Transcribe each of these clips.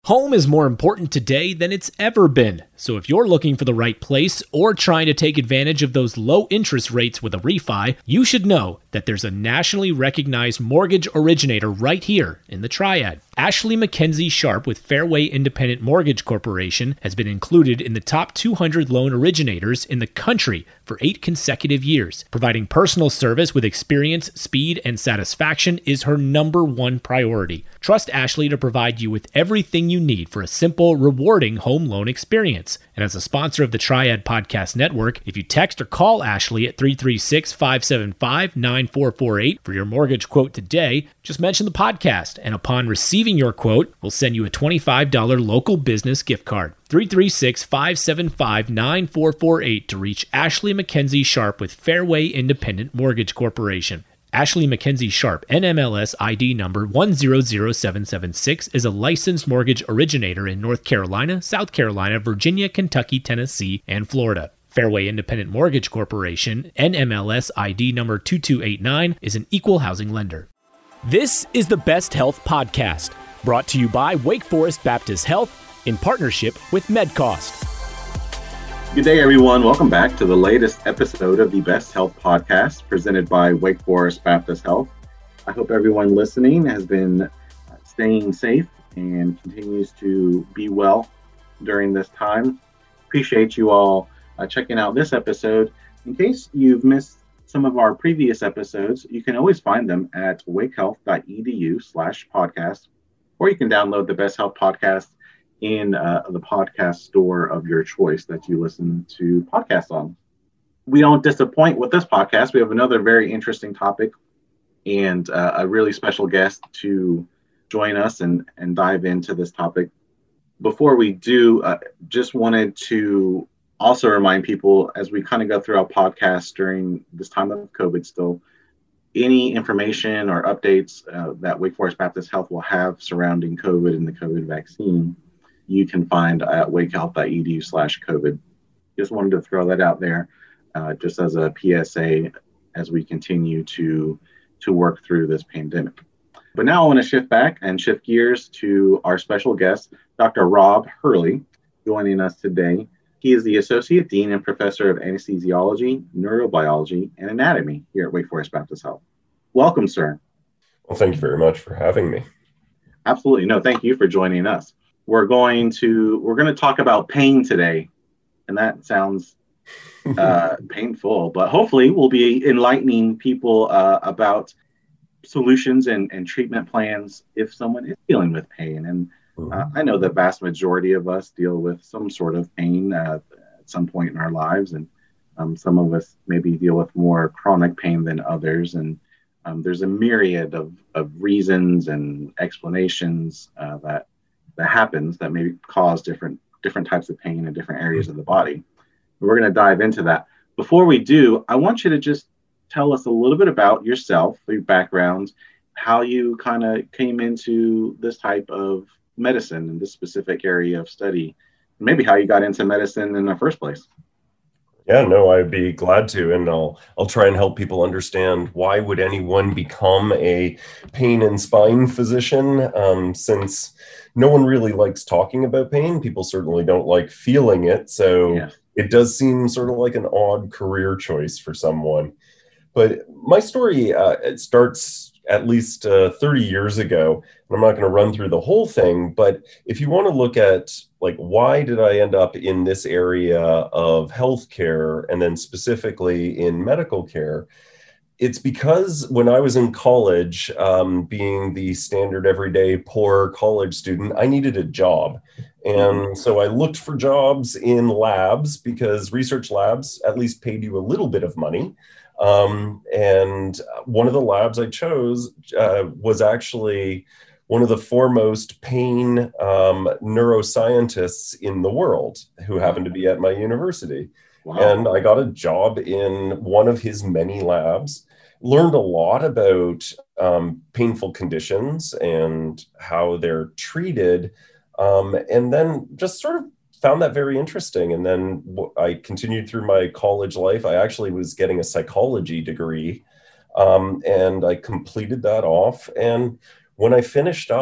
Home is more important today than it's ever been, so if you're looking for the right place or trying to take advantage of those low interest rates with a refi, you should know that there's a nationally recognized mortgage originator right here in the Triad. Ashley Mackenzie Sharp with Fairway Independent Mortgage Corporation has been included in the top 200 loan originators in the country for 8 consecutive years. Providing personal service with experience, speed, and satisfaction is her number one priority. Trust Ashley to provide you with everything you need for a simple, rewarding home loan experience. And as a sponsor of the Triad Podcast Network, if you text or call Ashley at 336-575-9448 for your mortgage quote today, just mention the podcast, and upon receiving your quote, we'll send you a $25 local business gift card. 336-575-9448 to reach Ashley Mackenzie Sharp with Fairway Independent Mortgage Corporation. Ashley Mackenzie Sharp, NMLS ID number 100776, is a licensed mortgage originator in North Carolina, South Carolina, Virginia, Kentucky, Tennessee, and Florida. Fairway Independent Mortgage Corporation, NMLS ID number 2289, is an equal housing lender. This is the Best Health Podcast, brought to you by Wake Forest Baptist Health in partnership with MedCost. Good day, everyone. Welcome back to the latest episode of the Best Health Podcast presented by Wake Forest Baptist Health. I hope everyone listening has been staying safe and continues to be well during this time. Appreciate you all checking out this episode. In case you've missed some of our previous episodes, you can always find them at wakehealth.edu/podcast, or you can download the Best Health Podcast in the podcast store of your choice that you listen to podcasts on. We don't disappoint with this podcast. We have another very interesting topic and a really special guest to join us and dive into this topic. Before we do, just wanted to also remind people, as we kind of go through our podcast during this time of COVID still, any information or updates that Wake Forest Baptist Health will have surrounding COVID and the COVID vaccine, you can find at wakehealth.edu/COVID. Just wanted to throw that out there just as a PSA as we continue to work through this pandemic. But now I want to shift gears to our special guest, Dr. Rob Hurley, joining us today. He is the Associate Dean and Professor of Anesthesiology, Neurobiology, and Anatomy here at Wake Forest Baptist Health. Welcome, sir. Well, thank you very much for having me. Absolutely. No, thank you for joining us. We're going to talk about pain today, and that sounds painful, but hopefully we'll be enlightening people about solutions and treatment plans if someone is dealing with pain. And I know the vast majority of us deal with some sort of pain at some point in our lives, and some of us maybe deal with more chronic pain than others. And there's a myriad of reasons and explanations that happens that may cause different types of pain in different areas of the body. We're going to dive into that. Before we do, I want you to just tell us a little bit about yourself, your background, how you kind of came into this type of medicine in this specific area of study, and maybe how you got into medicine in the first place. Yeah, no, I'd be glad to, and I'll try and help people understand why would anyone become a pain and spine physician, since no one really likes talking about pain. People certainly don't like feeling it, so It does seem sort of like an odd career choice for someone. But my story it starts at least 30 years ago, and I'm not going to run through the whole thing, but if you want to look at like, why did I end up in this area of healthcare and then specifically in medical care, it's because when I was in college, being the standard everyday poor college student, I needed a job. And so I looked for jobs in labs because research labs at least paid you a little bit of money. And one of the labs I chose was actually one of the foremost pain neuroscientists in the world who happened to be at my university. Wow. And I got a job in one of his many labs, learned a lot about painful conditions and how they're treated, and then just sort of found that very interesting. And then I continued through my college life. I actually was getting a psychology degree, and I completed that off. And when I finished up,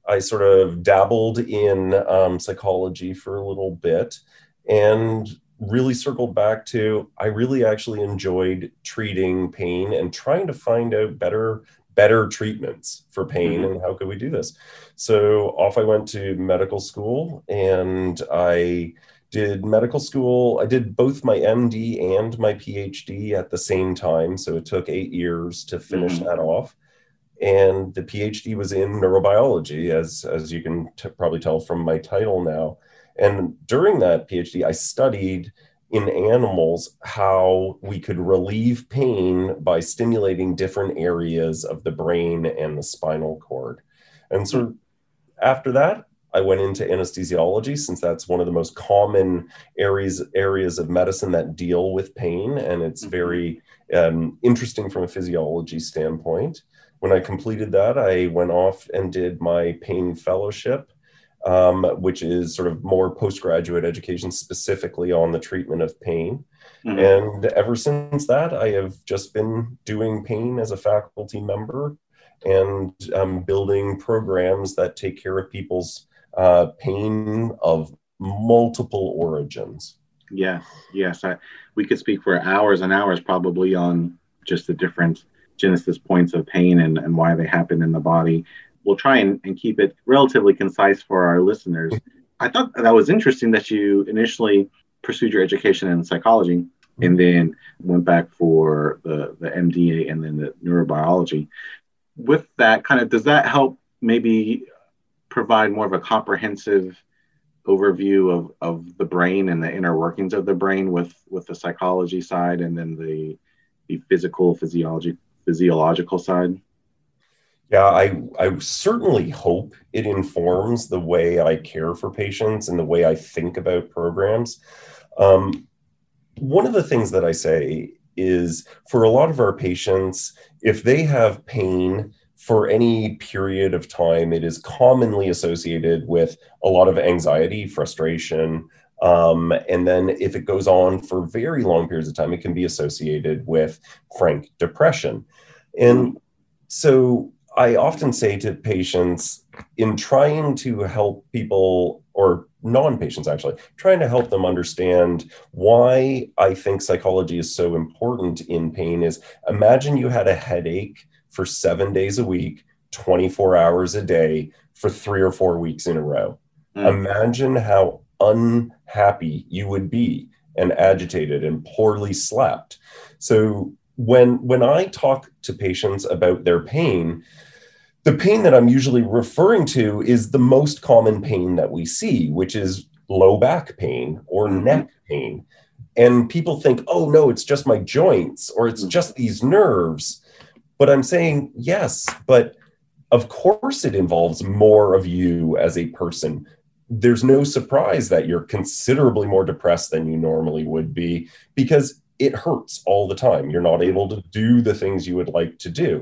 I sort of dabbled in psychology for a little bit and really circled back to I really actually enjoyed treating pain and trying to find out better treatments for pain and how could we do this. So off I went to medical school, and I did medical school. I did both my MD and my PhD at the same time. So it took 8 years to finish that off. And the PhD was in neurobiology, as you can probably tell from my title now. And during that PhD, I studied in animals how we could relieve pain by stimulating different areas of the brain and the spinal cord. And so after that, I went into anesthesiology, since that's one of the most common areas of medicine that deal with pain. And it's very interesting from a physiology standpoint. When I completed that, I went off and did my pain fellowship, which is sort of more postgraduate education specifically on the treatment of pain. And ever since that, I have just been doing pain as a faculty member and building programs that take care of people's pain of multiple origins. Yes. We could speak for hours and hours probably on just the different genesis points of pain and why they happen in the body. We'll try and keep it relatively concise for our listeners. I thought that was interesting that you initially pursued your education in psychology and then went back for the MDA and then the neurobiology. With that, does that help maybe provide more of a comprehensive overview of the brain and the inner workings of the brain with the psychology side and then the physiological side? Yeah, I certainly hope it informs the way I care for patients and the way I think about programs. One of the things that I say is for a lot of our patients, if they have pain for any period of time, it is commonly associated with a lot of anxiety, frustration, and then if it goes on for very long periods of time, it can be associated with frank depression. And so I often say to patients, in trying to help people, or non-patients actually, trying to help them understand why I think psychology is so important in pain is, imagine you had a headache for 7 days a week, 24 hours a day for 3 or 4 weeks in a row. Imagine how unhappy you would be and agitated and poorly slept. So when I talk to patients about their pain, the pain that I'm usually referring to is the most common pain that we see, which is low back pain or neck pain. And people think, oh no, it's just my joints or it's just these nerves. But I'm saying, yes, but of course it involves more of you as a person. There's no surprise that you're considerably more depressed than you normally would be because it hurts all the time. You're not able to do the things you would like to do.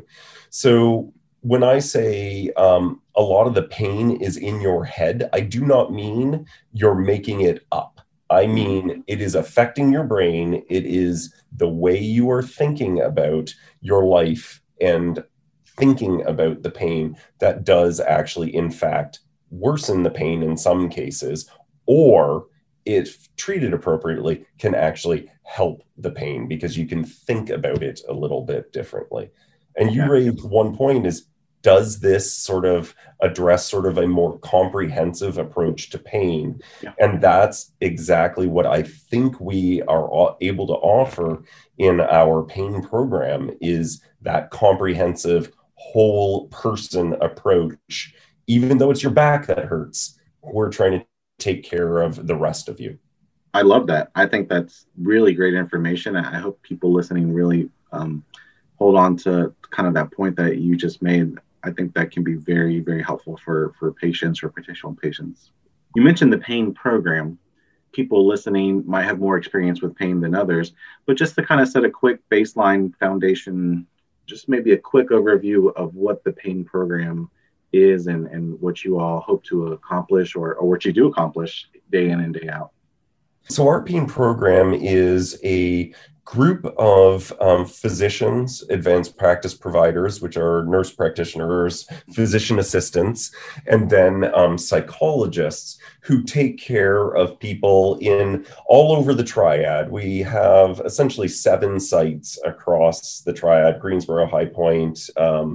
So when I say a lot of the pain is in your head, I do not mean you're making it up. I mean, it is affecting your brain. It is the way you are thinking about your life and thinking about the pain that does actually, in fact, worsen the pain in some cases, or if treated appropriately, can actually help the pain because you can think about it a little bit differently. And you raised one point is, does this sort of address sort of a more comprehensive approach to pain? And that's exactly what I think we are able to offer in our pain program, is that comprehensive whole person approach. Even though it's your back that hurts, we're trying to take care of the rest of you. I love that. I think that's really great information. I hope people listening really hold on to kind of that point that you just made. I think that can be very, very helpful for patients or potential patients. You mentioned the pain program. People listening might have more experience with pain than others, but just to kind of set a quick baseline foundation, just maybe a quick overview of what the pain program is and what you all hope to accomplish or what you do accomplish day in and day out. So our pain program is a group of physicians, advanced practice providers, which are nurse practitioners, physician assistants, and then psychologists who take care of people in all over the triad. We have essentially 7 sites across the triad: Greensboro, High Point,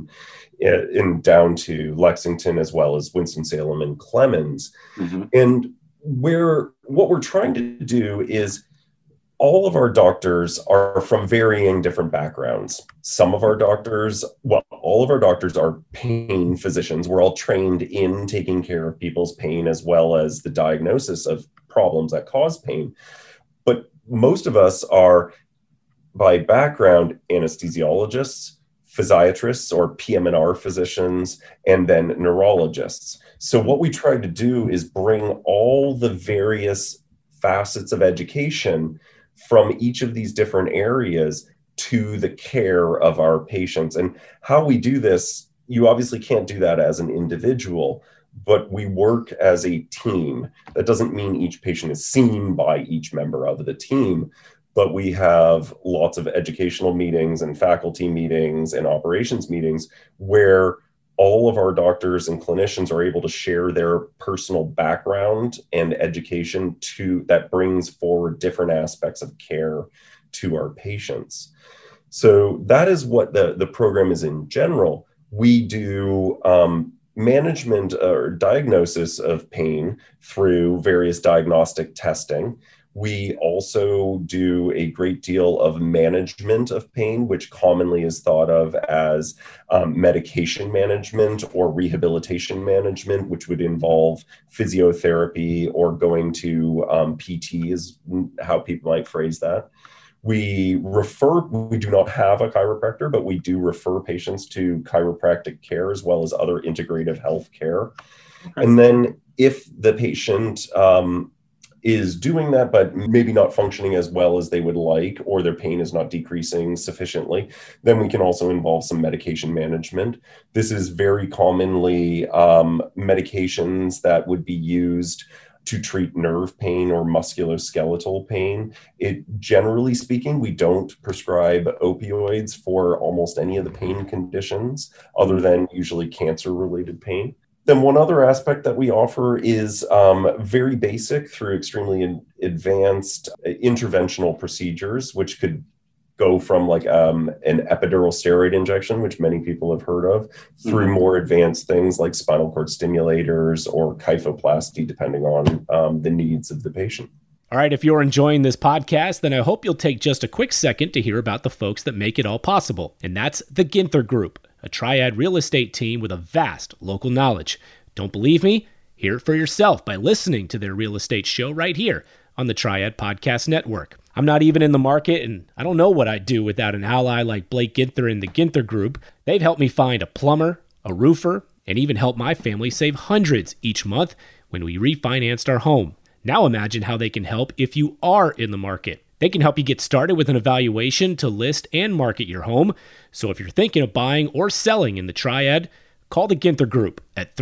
in down to Lexington, as well as Winston-Salem and Clemens. Mm-hmm. And what we're trying to do is, all of our doctors are from varying different backgrounds. All of our doctors are pain physicians. We're all trained in taking care of people's pain as well as the diagnosis of problems that cause pain. But most of us are, by background, anesthesiologists, physiatrists or PM&R physicians, and then neurologists. So what we try to do is bring all the various facets of education from each of these different areas to the care of our patients. And how we do this, you obviously can't do that as an individual, but we work as a team. That doesn't mean each patient is seen by each member of the team, but we have lots of educational meetings and faculty meetings and operations meetings where all of our doctors and clinicians are able to share their personal background and education that brings forward different aspects of care to our patients. So that is what the program is in general. We do management or diagnosis of pain through various diagnostic testing. We also do a great deal of management of pain, which commonly is thought of as medication management or rehabilitation management, which would involve physiotherapy or going to PT, is how people might phrase that. We do not have a chiropractor, but we do refer patients to chiropractic care as well as other integrative health care. Okay. And then if the patient is doing that, but maybe not functioning as well as they would like, or their pain is not decreasing sufficiently, then we can also involve some medication management. This is very commonly medications that would be used to treat nerve pain or musculoskeletal pain. Generally speaking, we don't prescribe opioids for almost any of the pain conditions other than usually cancer-related pain. Then one other aspect that we offer is very basic through extremely advanced interventional procedures, which could go from like an epidural steroid injection, which many people have heard of, through more advanced things like spinal cord stimulators or kyphoplasty, depending on the needs of the patient. All right, if you're enjoying this podcast, then I hope you'll take just a quick second to hear about the folks that make it all possible, and that's the Ginther Group, a triad real estate team with a vast local knowledge. Don't believe me? Hear it for yourself by listening to their real estate show right here on the Triad Podcast Network. I'm not even in the market, and I don't know what I'd do without an ally like Blake Ginther and the Ginther Group. They've helped me find a plumber, a roofer, and even helped my family save hundreds each month when we refinanced our home. Now imagine how they can help if you are in the market. They can help you get started with an evaluation to list and market your home. So if you're thinking of buying or selling in the Triad, call the Ginther Group at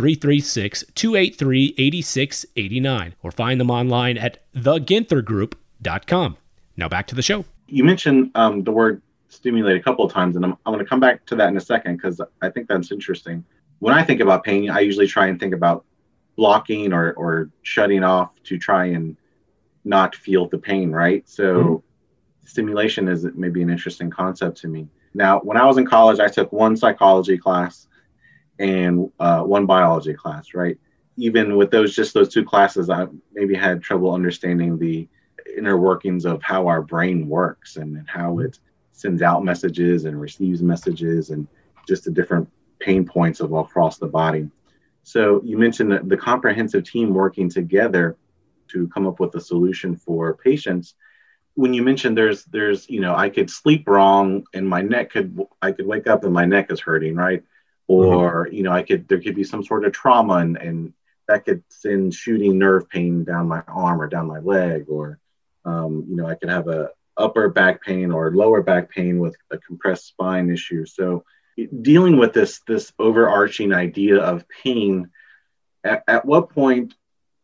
336-283-8689 or find them online at theginthergroup.com. Now back to the show. You mentioned the word stimulate a couple of times, and I'm going to come back to that in a second because I think that's interesting. When I think about pain, I usually try and think about blocking or shutting off to try and not feel the pain, right? So stimulation is maybe an interesting concept to me. Now, when I was in college, I took one psychology class and one biology class, right? Even with those two classes, I maybe had trouble understanding the inner workings of how our brain works and how it sends out messages and receives messages and just the different pain points of across the body. So you mentioned that the comprehensive team working together to come up with a solution for patients. When you mentioned there's, I could sleep wrong and I could wake up and my neck is hurting, right? Or, there could be some sort of trauma and that could send shooting nerve pain down my arm or down my leg, or, I could have a upper back pain or lower back pain with a compressed spine issue. So dealing with this overarching idea of pain, at what point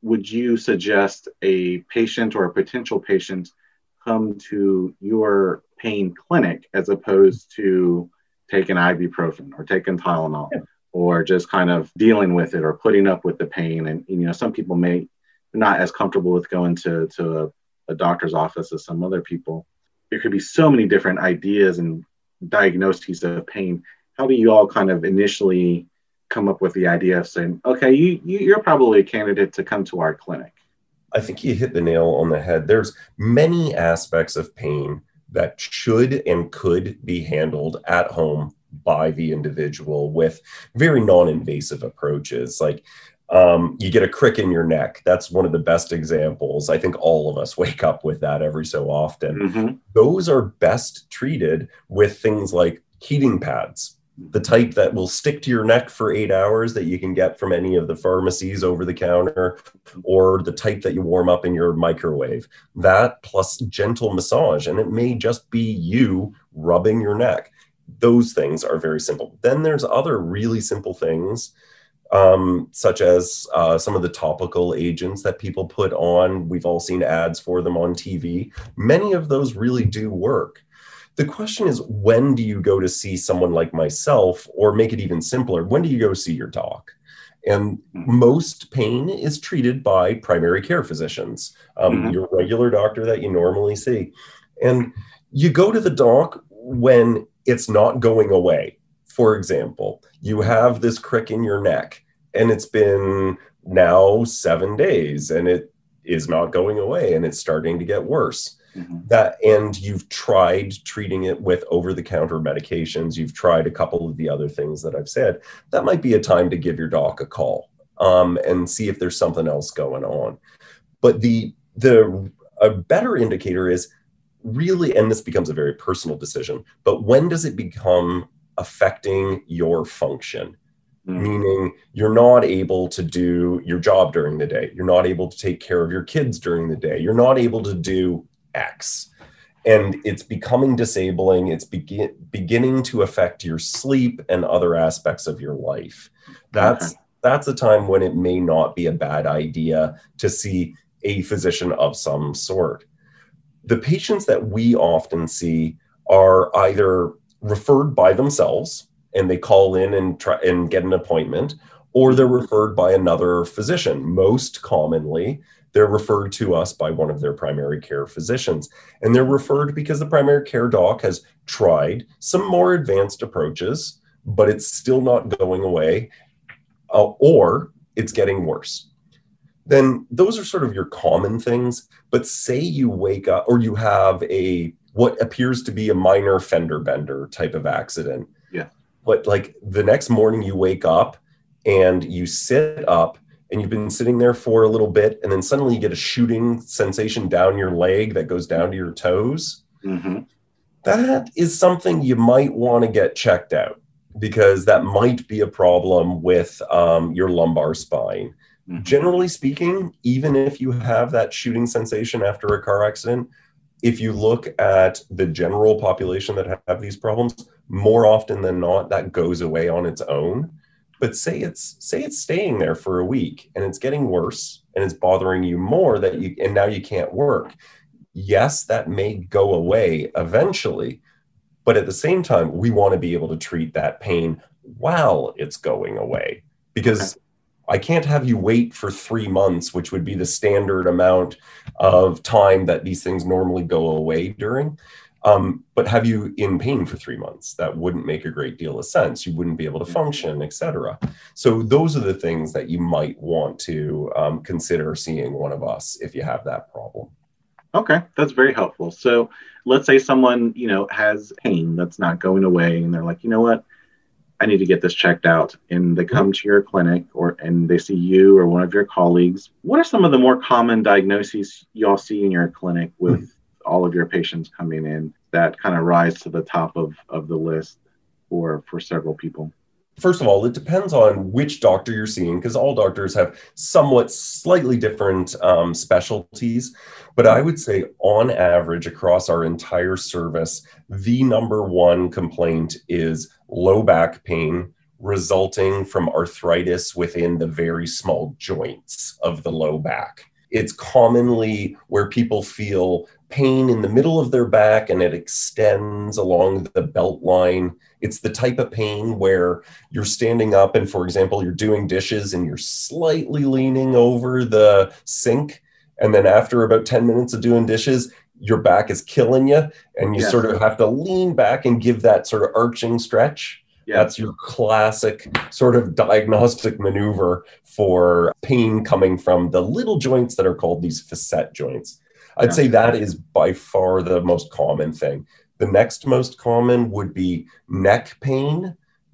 would you suggest a patient or a potential patient come to your pain clinic as opposed to taking ibuprofen or taking Tylenol, or just kind of dealing with it or putting up with the pain? And some people may not as comfortable with going to a doctor's office as some other people. There could be so many different ideas and diagnoses of pain. How do you all kind of initially come up with the idea of saying, okay, you're probably a candidate to come to our clinic? I think you hit the nail on the head. There's many aspects of pain that should and could be handled at home by the individual with very non-invasive approaches. Like you get a crick in your neck. That's one of the best examples. I think all of us wake up with that every so often. Mm-hmm. Those are best treated with things like heating pads, the type that will stick to your neck for 8 hours that you can get from any of the pharmacies over the counter, or the type that you warm up in your microwave. That plus gentle massage, and it may just be you rubbing your neck. Those things are very simple. Then there's other really simple things, such as some of the topical agents that people put on. We've all seen ads for them on TV. Many of those really do work. The question is, when do you go to see someone like myself, or make it even simpler, when do you go see your doc? And most pain is treated by primary care physicians, your regular doctor that you normally see. And you go to the doc when it's not going away. For example, you have this crick in your neck and it's been now 7 days and it is not going away and it's starting to get worse. And you've tried treating it with over-the-counter medications. You've tried a couple of the other things that I've said. That might be a time to give your doc a call and see if there's something else going on. But a better indicator is really, and this becomes a very personal decision, but when does it become affecting your function? Meaning you're not able to do your job during the day. You're not able to take care of your kids during the day. You're not able to do X, and it's becoming disabling. It's beginning to affect your sleep and other aspects of your life. That's a time when it may not be a bad idea to see a physician of some sort. The patients that we often see are either referred by themselves and they call in and try and get an appointment, or they're referred by another physician. Most commonly, they're referred to us by one of their primary care physicians. And they're referred because the primary care doc has tried some more advanced approaches, but it's still not going away, or it's getting worse. Then those are sort of your common things. But say you wake up or you have what appears to be a minor fender bender type of accident. Yeah. But like the next morning you wake up and you sit up, and you've been sitting there for a little bit, and then suddenly you get a shooting sensation down your leg that goes down to your toes. That is something you might want to get checked out, because that might be a problem with your lumbar spine. Generally speaking, even if you have that shooting sensation after a car accident, if you look at the general population that have these problems, more often than not, that goes away on its own. But say it's staying there for a week and it's getting worse and it's bothering you more and now you can't work. Yes, that may go away eventually, but at the same time, we want to be able to treat that pain while it's going away, because I can't have you wait for 3 months, which would be the standard amount of time that these things normally go away during. But have you in pain for 3 months? That wouldn't make a great deal of sense. You wouldn't be able to function, etc. So those are the things that you might want to consider seeing one of us if you have that problem. Okay, that's very helpful. So let's say someone, has pain that's not going away, and they're like, you know what, I need to get this checked out. And they come to your clinic and they see you or one of your colleagues. What are some of the more common diagnoses y'all see in your clinic with all of your patients coming in that kind of rise to the top of the list for several people? First of all, it depends on which doctor you're seeing, because all doctors have somewhat slightly different specialties. But I would say on average across our entire service, the number one complaint is low back pain resulting from arthritis within the very small joints of the low back. It's commonly where people feel pain in the middle of their back and it extends along the belt line. It's the type of pain where you're standing up and, for example, you're doing dishes and you're slightly leaning over the sink. And then after about 10 minutes of doing dishes, your back is killing you and you sort of have to lean back and give that sort of arching stretch. That's your classic sort of diagnostic maneuver for pain coming from the little joints that are called these facet joints. I'd say that is by far the most common thing. The next most common would be neck pain.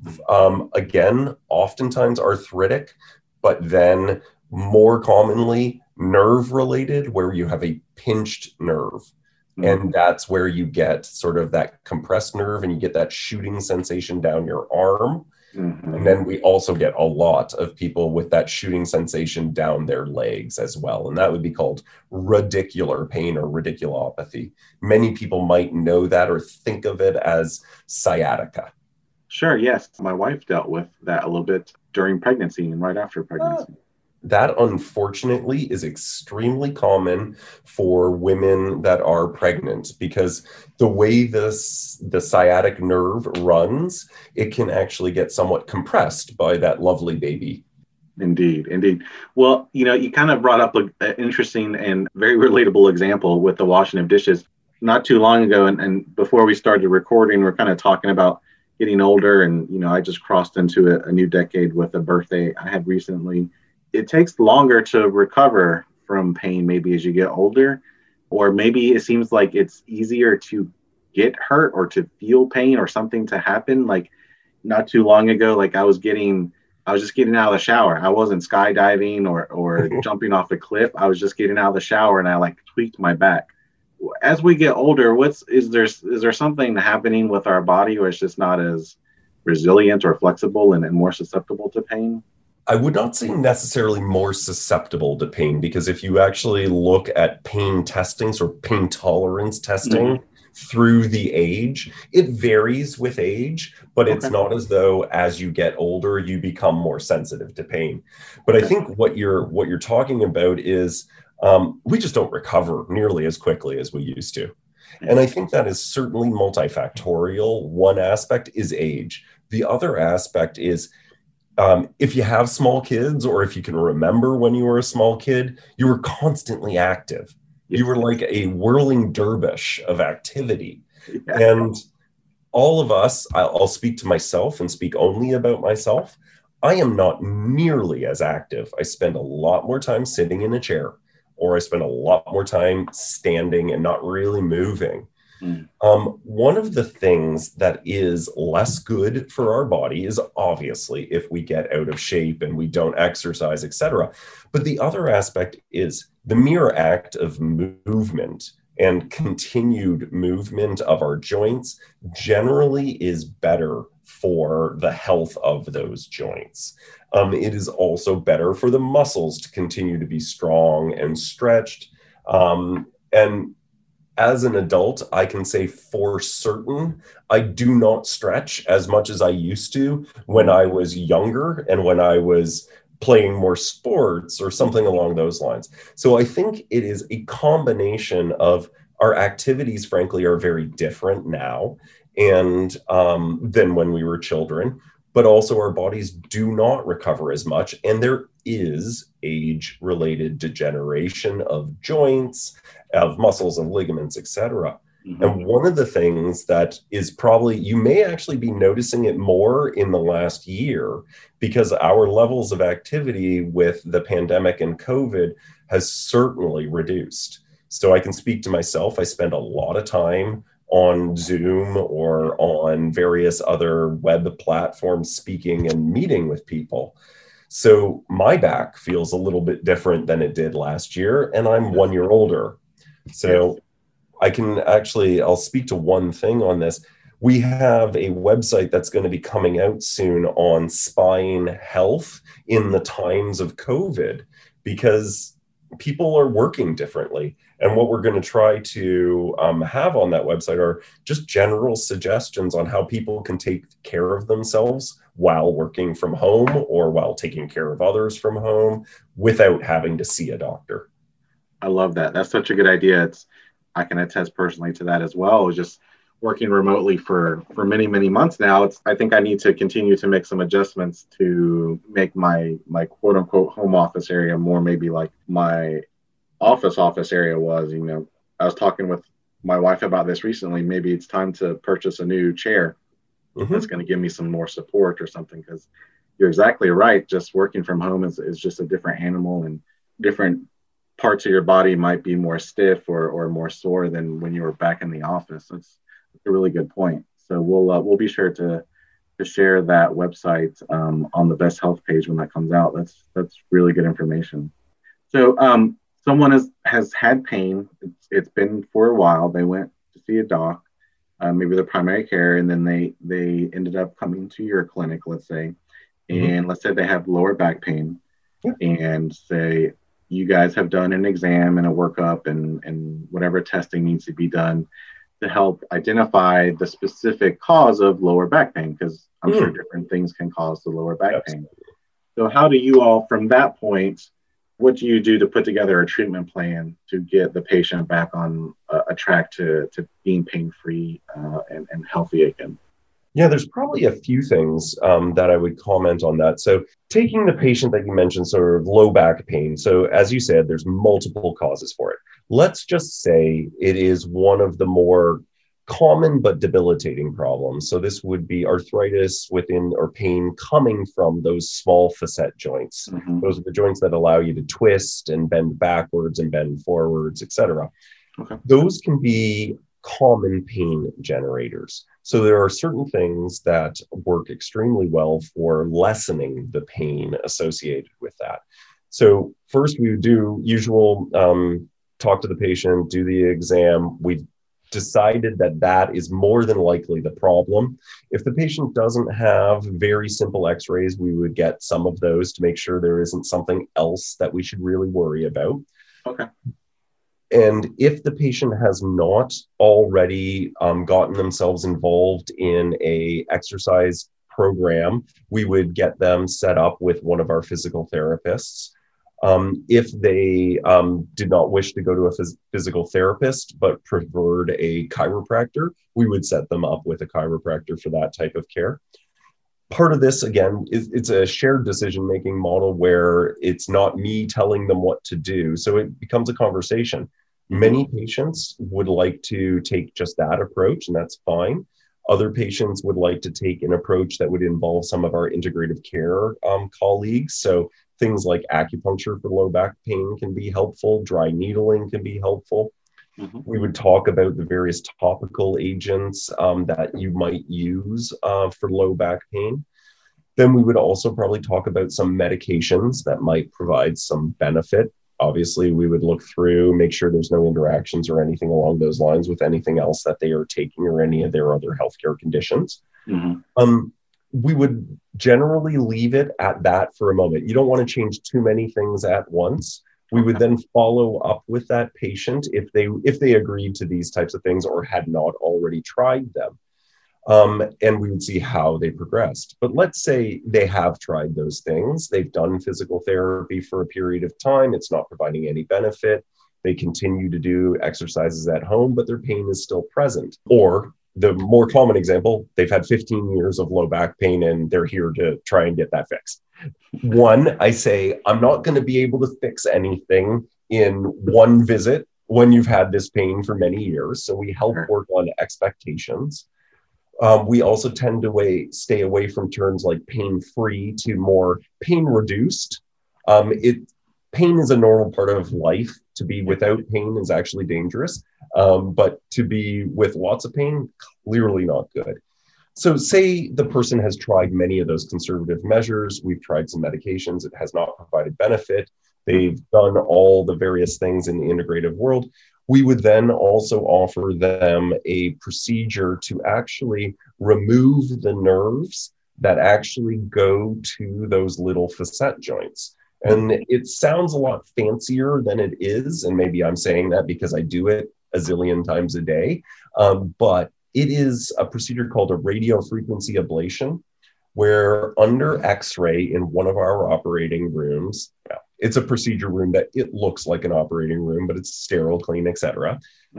Again, oftentimes arthritic, but then more commonly nerve related, where you have a pinched nerve. And that's where you get sort of that compressed nerve and you get that shooting sensation down your arm. And then we also get a lot of people with that shooting sensation down their legs as well. And that would be called radicular pain or radiculopathy. Many people might know that or think of it as sciatica. Sure, yes. My wife dealt with that a little bit during pregnancy and right after pregnancy. That, unfortunately, is extremely common for women that are pregnant because the way the sciatic nerve runs, it can actually get somewhat compressed by that lovely baby. Indeed, indeed. Well, you kind of brought up an interesting and very relatable example with the washing of dishes. Not too long ago, and before we started recording, we're kind of talking about getting older. And, I just crossed into a new decade with a birthday I had recently. It takes longer to recover from pain, maybe as you get older, or maybe it seems like it's easier to get hurt or to feel pain or something to happen. Like not too long ago, like I was just getting out of the shower. I wasn't skydiving or jumping off a cliff. I was just getting out of the shower and I tweaked my back. As we get older, is there something happening with our body where it's just not as resilient or flexible and more susceptible to pain? I would not say necessarily more susceptible to pain, because if you actually look at pain testing, or pain tolerance testing through the age, it varies with age, but it's not as though as you get older, you become more sensitive to pain. But I think what you're talking about is we just don't recover nearly as quickly as we used to. And I think that is certainly multifactorial. One aspect is age. The other aspect is if you have small kids, or if you can remember when you were a small kid, you were constantly active. You were like a whirling dervish of activity. And all of us, I'll speak to myself and speak only about myself. I am not nearly as active. I spend a lot more time sitting in a chair, or I spend a lot more time standing and not really moving. One of the things that is less good for our body is obviously if we get out of shape and we don't exercise, etc. But the other aspect is the mere act of movement and continued movement of our joints generally is better for the health of those joints. It is also better for the muscles to continue to be strong and stretched. And as an adult, I can say for certain, I do not stretch as much as I used to when I was younger and when I was playing more sports or something along those lines. So I think it is a combination of our activities, frankly, are very different now and than when we were children, but also our bodies do not recover as much. And there is age-related degeneration of joints, of muscles and ligaments, etc. And one of the things that is probably, you may actually be noticing it more in the last year, because our levels of activity with the pandemic and COVID has certainly reduced. So I can speak to myself. I spend a lot of time on Zoom or on various other web platforms speaking and meeting with people. So my back feels a little bit different than it did last year, and I'm 1 year older. So I can actually, I'll speak to one thing on this. We have a website that's going to be coming out soon on spine health in the times of COVID, because people are working differently. And what we're going to try to have on that website are just general suggestions on how people can take care of themselves while working from home or while taking care of others from home without having to see a doctor. I love that. That's such a good idea. I can attest personally to that as well. Just working remotely for many, many months now. I think I need to continue to make some adjustments to make my quote unquote home office area more maybe like my office area was. I was talking with my wife about this recently. Maybe it's time to purchase a new chair that's going to give me some more support or something, because you're exactly right. Just working from home is just a different animal, and different parts of your body might be more stiff or more sore than when you were back in the office. That's a really good point. So we'll be sure to share that website on the Best Health page when that comes out. That's really good information. So someone has had pain. It's been for a while. They went to see a doc, maybe their primary care, and then they ended up coming to your clinic, let's say, and let's say they have lower back pain, and say you guys have done an exam and a workup and whatever testing needs to be done to help identify the specific cause of lower back pain, because I'm sure different things can cause the lower back pain. So how do you all, from that point, what do you do to put together a treatment plan to get the patient back on a track to being pain-free and healthy again? Yeah, there's probably a few things that I would comment on that. So taking the patient that you mentioned, sort of low back pain. So as you said, there's multiple causes for it. Let's just say it is one of the more common but debilitating problems. So this would be arthritis within or pain coming from those small facet joints. Those are the joints that allow you to twist and bend backwards and bend forwards, etc. Those can be common pain generators. So there are certain things that work extremely well for lessening the pain associated with that. So first we would do usual, talk to the patient, do the exam. We've decided that is more than likely the problem. If the patient doesn't have very simple x-rays, we would get some of those to make sure there isn't something else that we should really worry about. And if the patient has not already gotten themselves involved in a exercise program, we would get them set up with one of our physical therapists. If they did not wish to go to a physical therapist, but preferred a chiropractor, we would set them up with a chiropractor for that type of care. Part of this, again, it's a shared decision-making model where it's not me telling them what to do. So it becomes a conversation. Many patients would like to take just that approach, and that's fine. Other patients would like to take an approach that would involve some of our integrative care colleagues. So things like acupuncture for low back pain can be helpful. Dry needling can be helpful. We would talk about the various topical agents that you might use for low back pain. Then we would also probably talk about some medications that might provide some benefit. Obviously, we would look through, make sure there's no interactions or anything along those lines with anything else that they are taking or any of their other healthcare conditions. We would generally leave it at that for a moment. You don't want to change too many things at once. We would then follow up with that patient if they agreed to these types of things or had not already tried them. And we would see how they progressed. But let's say they have tried those things. They've done physical therapy for a period of time. It's not providing any benefit. They continue to do exercises at home, but their pain is still present. Or the more common example, they've had 15 years of low back pain and they're here to try and get that fixed. One, I say, I'm not going to be able to fix anything in one visit when you've had this pain for many years. So we help work on expectations. We also tend to stay away from terms like pain-free to more pain-reduced. Pain is a normal part of life. To be without pain is actually dangerous. But to be with lots of pain, clearly not good. So say the person has tried many of those conservative measures. We've tried some medications. It has not provided benefit. They've done all the various things in the integrative world. We would then also offer them a procedure to actually remove the nerves that actually go to those little facet joints. And it sounds a lot fancier than it is. And maybe I'm saying that because I do it a zillion times a day. But it is a procedure called a radiofrequency ablation, where under X-ray in one of our operating rooms, well, it's a procedure room that it looks like an operating room, but it's sterile, clean, etc.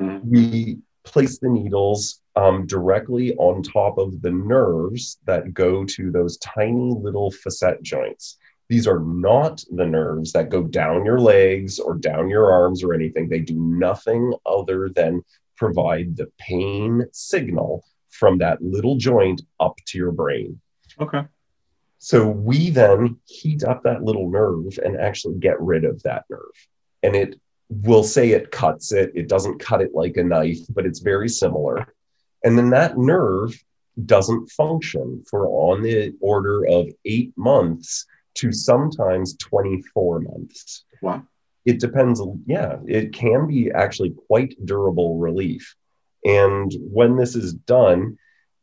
We place the needles directly on top of the nerves that go to those tiny little facet joints. These are not the nerves that go down your legs or down your arms or anything. They do nothing other than provide the pain signal from that little joint up to your brain. Okay. So we then heat up that little nerve and actually get rid of that nerve. And it will say it cuts it. It doesn't cut it like a knife, but it's very similar. And then that nerve doesn't function for on the order of 8 months to sometimes 24 months. Wow. It depends. Yeah, it can be actually quite durable relief. And when this is done,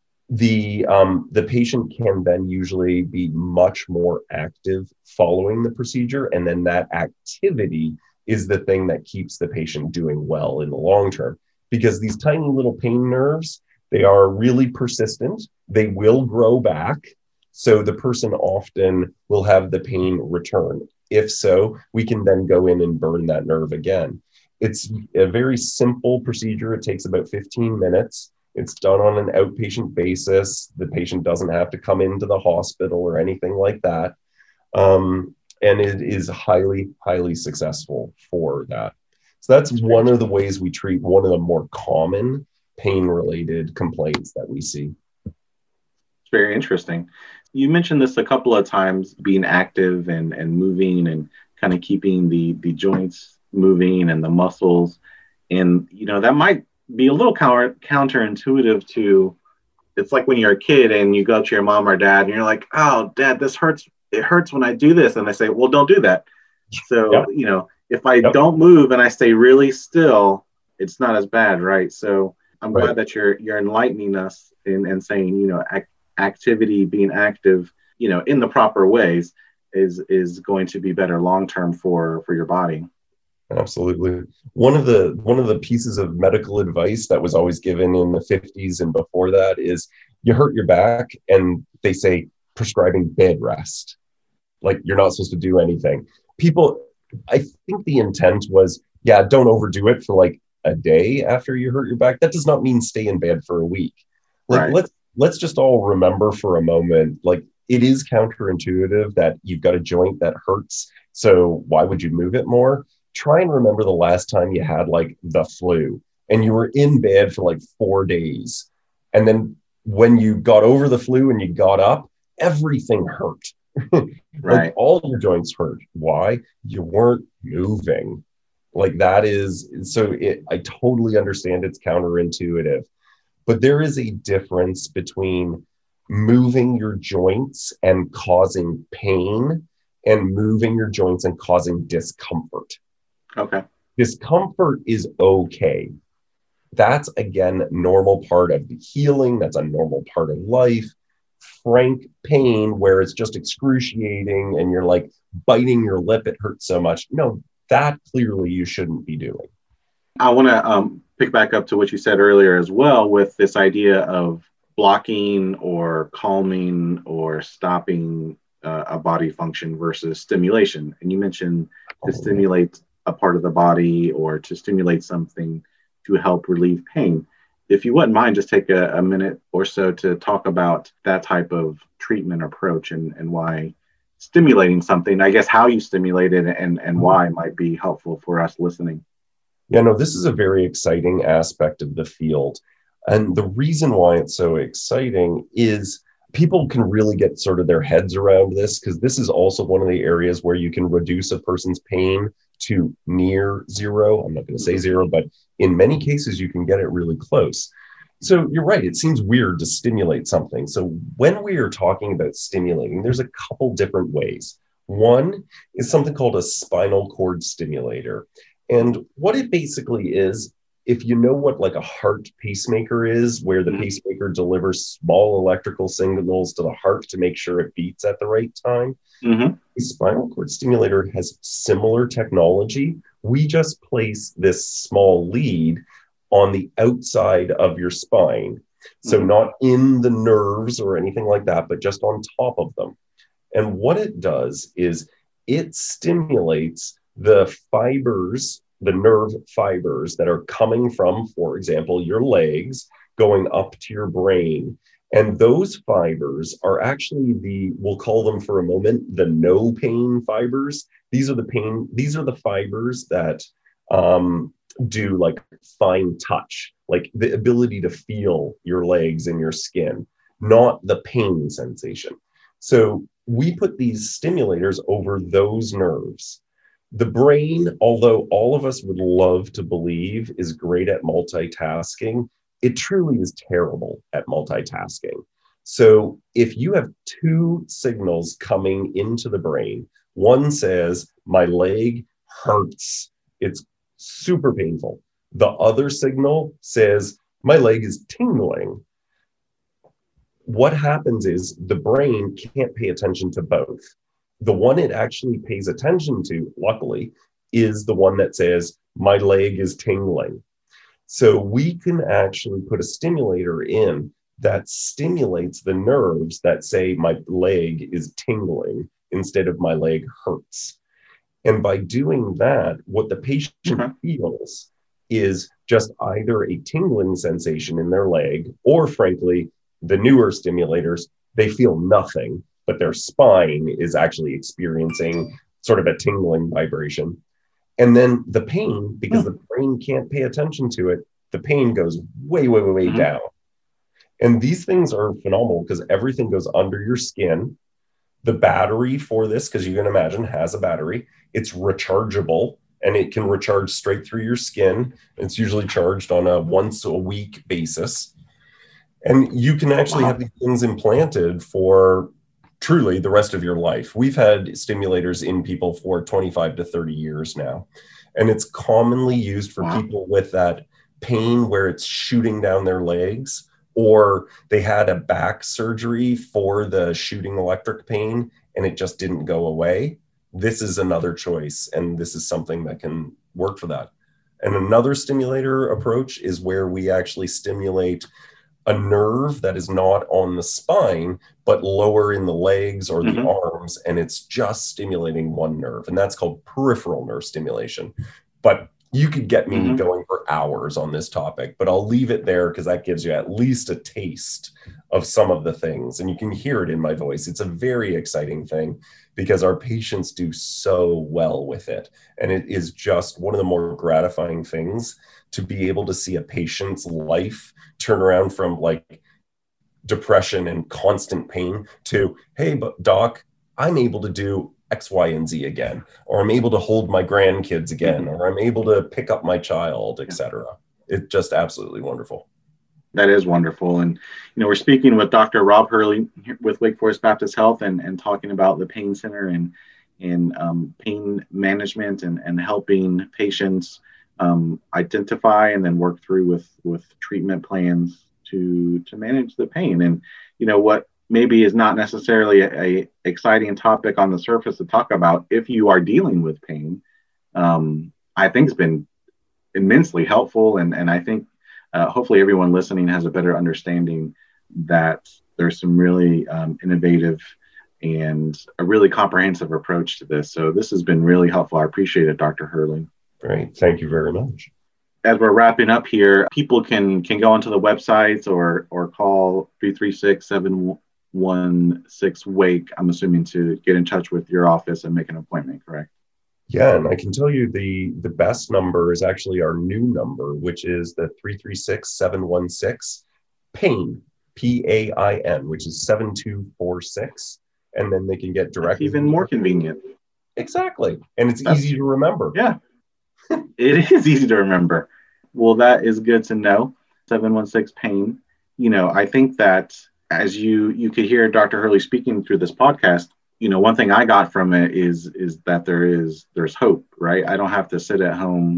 the patient can then usually be much more active following the procedure. And then that activity is the thing that keeps the patient doing well in the long term. Because these tiny little pain nerves, they are really persistent. They will grow back. So the person often will have the pain return. If so, we can then go in and burn that nerve again. It's a very simple procedure. It takes about 15 minutes. It's done on an outpatient basis. The patient doesn't have to come into the hospital or anything like that. And it is highly, highly successful for that. So that's one of the ways we treat one of the more common pain-related complaints that we see. It's very interesting. You mentioned this a couple of times, being active and moving and kind of keeping the joints moving and the muscles. And, that might be a little counterintuitive to, it's like when you're a kid and you go up to your mom or dad and you're like, oh, Dad, this hurts. It hurts when I do this. And they say, well, don't do that. So, if I don't move and I stay really still, it's not as bad, right? So I'm glad that you're enlightening us and saying, activity, being active, in the proper ways is going to be better long-term for your body. Absolutely. One of the pieces of medical advice that was always given in the 50s and before that is you hurt your back and they say prescribing bed rest. Like you're not supposed to do anything. People, I think the intent was, don't overdo it for like a day after you hurt your back. That does not mean stay in bed for a week. Like let's just all remember for a moment, like it is counterintuitive that you've got a joint that hurts. So why would you move it more? Try and remember the last time you had like the flu and you were in bed for like 4 days. And then when you got over the flu and you got up, everything hurt. Like all your joints hurt. Why? You weren't moving. Like that is, so I totally understand it's counterintuitive. But there is a difference between moving your joints and causing pain and moving your joints and causing discomfort. Okay. Discomfort is okay. That's, again, normal part of the healing. That's a normal part of life. Frank pain, where it's just excruciating and you're like biting your lip, it hurts so much. No, that clearly you shouldn't be doing. I want to pick back up to what you said earlier as well with this idea of blocking or calming or stopping a body function versus stimulation. And you mentioned to stimulate a part of the body or to stimulate something to help relieve pain. If you wouldn't mind, just take a minute or so to talk about that type of treatment approach and why stimulating something, I guess how you stimulate it and why might be helpful for us listening. Yeah, no, this is a very exciting aspect of the field. And the reason why it's so exciting is people can really get sort of their heads around this, because this is also one of the areas where you can reduce a person's pain to near zero. I'm not going to say zero, but in many cases, you can get it really close. So you're right. It seems weird to stimulate something. So when we are talking about stimulating, there's a couple different ways. One is something called a spinal cord stimulator. And what it basically is, if you know what like a heart pacemaker is, where the pacemaker delivers small electrical signals to the heart to make sure it beats at the right time, Mm-hmm. the spinal cord stimulator has similar technology. We just place this small lead on the outside of your spine. So not in the nerves or anything like that, but just on top of them. And what it does is it stimulates the fibers, the nerve fibers that are coming from, for example, your legs going up to your brain. And those fibers are actually we'll call them for a moment, the no pain fibers. These are the fibers that do like fine touch, like the ability to feel your legs and your skin, not the pain sensation. So we put these stimulators over those nerves. The brain, although all of us would love to believe is great at multitasking, it truly is terrible at multitasking. So if you have two signals coming into the brain, one says, my leg hurts, it's super painful. The other signal says, my leg is tingling. What happens is the brain can't pay attention to both. The one it actually pays attention to, luckily, is the one that says, my leg is tingling. So we can actually put a stimulator in that stimulates the nerves that say, my leg is tingling instead of my leg hurts. And by doing that, what the patient feels is just either a tingling sensation in their leg, or frankly, the newer stimulators, they feel nothing, but their spine is actually experiencing sort of a tingling vibration. And then the pain, because the brain can't pay attention to it, the pain goes way, way, way, way down. And these things are phenomenal because everything goes under your skin. The battery for this, because you can imagine, has a battery. It's rechargeable and it can recharge straight through your skin. It's usually charged on a once a week basis. And you can actually have these things implanted for truly the rest of your life. We've had stimulators in people for 25 to 30 years now. And it's commonly used for people with that pain where it's shooting down their legs, or they had a back surgery for the shooting electric pain and it just didn't go away. This is another choice, and this is something that can work for that. And another stimulator approach is where we actually stimulate a nerve that is not on the spine, but lower in the legs or the arms, and it's just stimulating one nerve, and that's called peripheral nerve stimulation. But you could get me going for hours on this topic, but I'll leave it there because that gives you at least a taste of some of the things, and you can hear it in my voice. It's a very exciting thing because our patients do so well with it, and it is just one of the more gratifying things to be able to see a patient's life turn around from like depression and constant pain to, hey, but doc, I'm able to do X, Y, and Z again, or I'm able to hold my grandkids again, or I'm able to pick up my child, etc. It's just absolutely wonderful. That is wonderful. And, you know, we're speaking with Dr. Rob Hurley with Wake Forest Baptist Health and talking about the Pain Center and pain management and helping patients identify and then work through with treatment plans to manage the pain. And, you know, what maybe is not necessarily a exciting topic on the surface to talk about, if you are dealing with pain, I think it's been immensely helpful. And I think hopefully everyone listening has a better understanding that there's some really innovative and a really comprehensive approach to this. So this has been really helpful. I appreciate it, Dr. Hurley. Great. Thank you very much. As we're wrapping up here, people can go onto the websites or call 336-716-WAKE, I'm assuming, to get in touch with your office and make an appointment, correct? Yeah, and I can tell you the best number is actually our new number, which is the 336-716-PAIN, PAIN, which is 7246. And then they can get directly. That's even more convenient. Exactly. And it's easy to remember. Yeah, it is easy to remember. Well, that is good to know. 716-PAIN. You know, I think that as you could hear Dr. Hurley speaking through this podcast, you know, one thing I got from it is that there's hope, right? I don't have to sit at home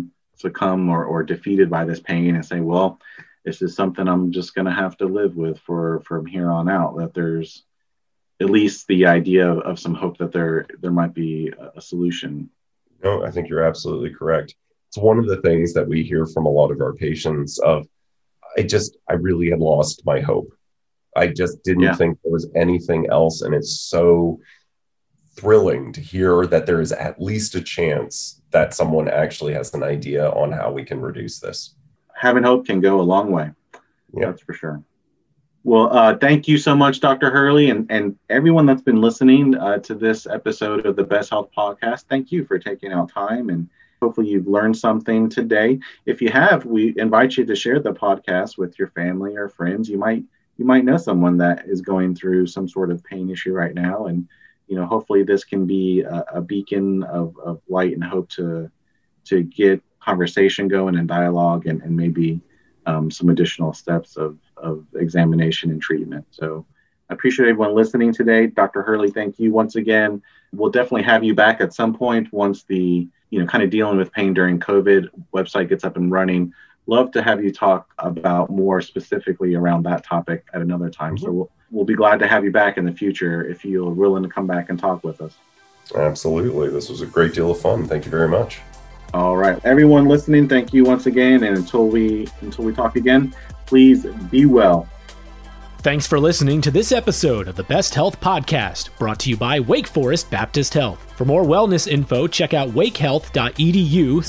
succumb or defeated by this pain and say, well, this is something I'm just going to have to live with from here on out, that there's at least the idea of some hope that there might be a solution. No, I think you're absolutely correct. It's one of the things that we hear from a lot of our patients of, I really had lost my hope. I just didn't think there was anything else. And it's so thrilling to hear that there is at least a chance that someone actually has an idea on how we can reduce this. Having hope can go a long way. Yeah. That's for sure. Well, thank you so much, Dr. Hurley, and everyone that's been listening to this episode of the Best Health Podcast. Thank you for taking out time, and hopefully you've learned something today. If you have, we invite you to share the podcast with your family or friends. You might know someone that is going through some sort of pain issue right now, and hopefully this can be a beacon of light and hope to get conversation going and dialogue, and maybe some additional steps of examination and treatment. So I appreciate everyone listening today. Dr. Hurley, thank you once again. We'll definitely have you back at some point once the kind of dealing with pain during COVID website gets up and running. Love to have you talk about more specifically around that topic at another time. Mm-hmm. So we'll be glad to have you back in the future if you're willing to come back and talk with us. Absolutely. This was a great deal of fun. Thank you very much. All right, everyone listening, thank you once again. And until we talk again, please be well. Thanks for listening to this episode of the Best Health Podcast, brought to you by Wake Forest Baptist Health. For more wellness info, check out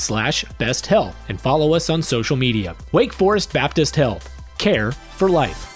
wakehealth.edu/besthealth and follow us on social media. Wake Forest Baptist Health. Care for life.